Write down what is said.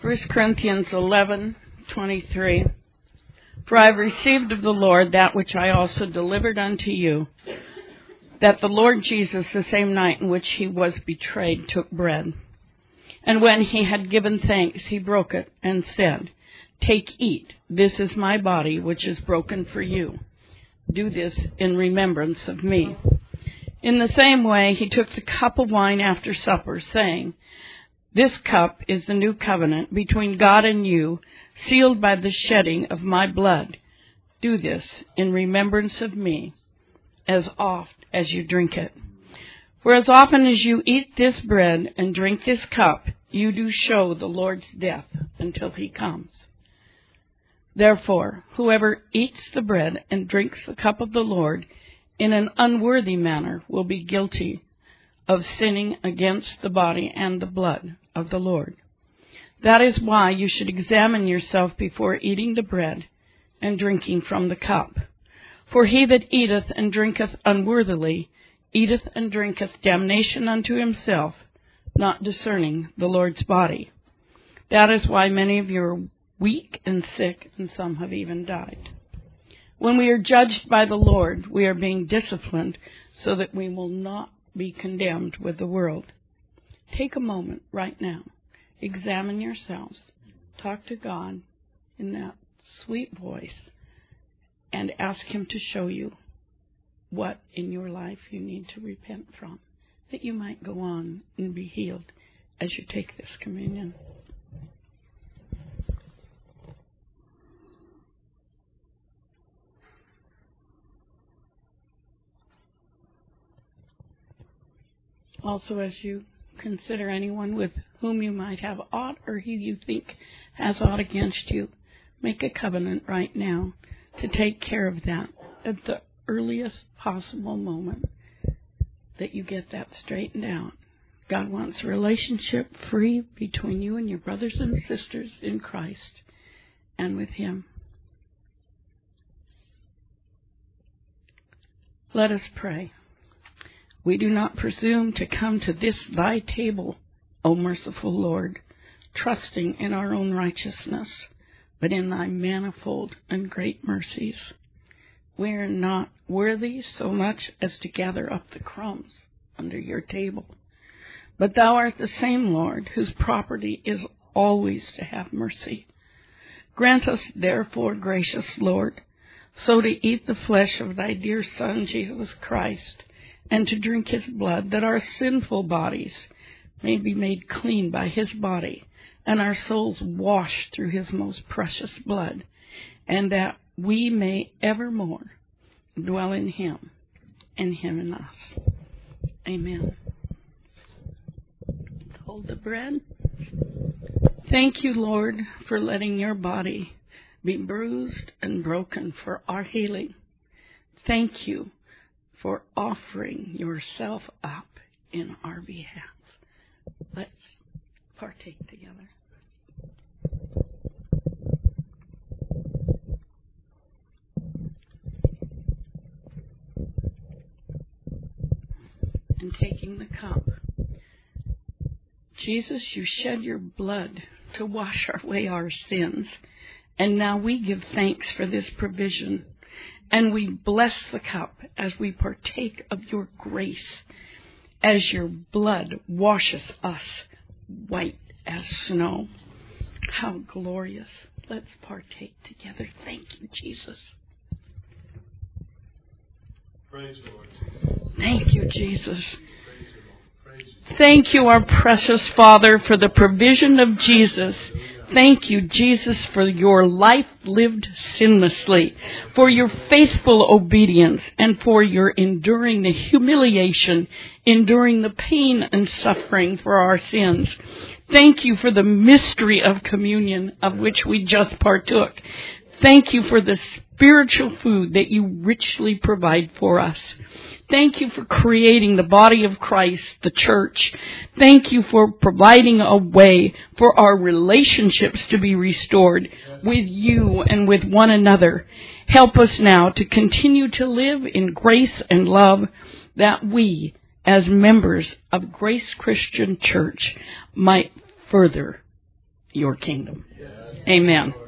1 Corinthians 11:23. For I have received of the Lord that which I also delivered unto you, that the Lord Jesus, the same night in which he was betrayed, took bread. And when he had given thanks, he broke it and said, Take, eat, this is my body, which is broken for you. Do this in remembrance of me. In the same way, he took the cup of wine after supper, saying, This cup is the new covenant between God and you, sealed by the shedding of my blood. Do this in remembrance of me, as oft as you drink it. For as often as you eat this bread and drink this cup, you do show the Lord's death until he comes. Therefore, whoever eats the bread and drinks the cup of the Lord in an unworthy manner will be guilty of sinning against the body and the blood of the Lord. That is why you should examine yourself before eating the bread and drinking from the cup. For he that eateth and drinketh unworthily eateth and drinketh damnation unto himself, not discerning the Lord's body. That is why many of you are weak and sick, and some have even died. When we are judged by the Lord, we are being disciplined so that we will not be condemned with the world. Take a moment right now. Examine yourselves. Talk to God in that sweet voice and ask him to show you what in your life you need to repent from, that you might go on and be healed as you take this communion. Also, as you consider anyone with whom you might have aught or who you think has aught against you, make a covenant right now to take care of that at the earliest possible moment that you get that straightened out. God wants a relationship free between you and your brothers and sisters in Christ and with him. Let us pray. We do not presume to come to this thy table, O merciful Lord, trusting in our own righteousness, but in thy manifold and great mercies. We are not worthy so much as to gather up the crumbs under your table. But thou art the same Lord, whose property is always to have mercy. Grant us, therefore, gracious Lord, so to eat the flesh of thy dear Son, Jesus Christ, and to drink his blood, that our sinful bodies may be made clean by his body, and our souls washed through his most precious blood, and that we may evermore dwell in him, and him in us. Amen. Let's hold the bread. Thank you, Lord, for letting your body be bruised and broken for our healing. Thank you for offering yourself up in our behalf. Let's partake together. And taking the cup. Jesus, you shed your blood to wash away our sins, and now we give thanks for this provision. And we bless the cup as we partake of your grace, as your blood washes us white as snow. How glorious. Let's partake together. Thank you, Jesus. Praise the Lord Jesus. Thank you, Jesus. Thank you, our precious Father, for the provision of Jesus. Thank you, Jesus, for your life lived sinlessly, for your faithful obedience, and for your enduring the humiliation, enduring the pain and suffering for our sins. Thank you for the mystery of communion of which we just partook. Thank you for the spiritual food that you richly provide for us. Thank you for creating the body of Christ, the church. Thank you for providing a way for our relationships to be restored with you and with one another. Help us now to continue to live in grace and love, that we, as members of Grace Christian Church, might further your kingdom. Amen.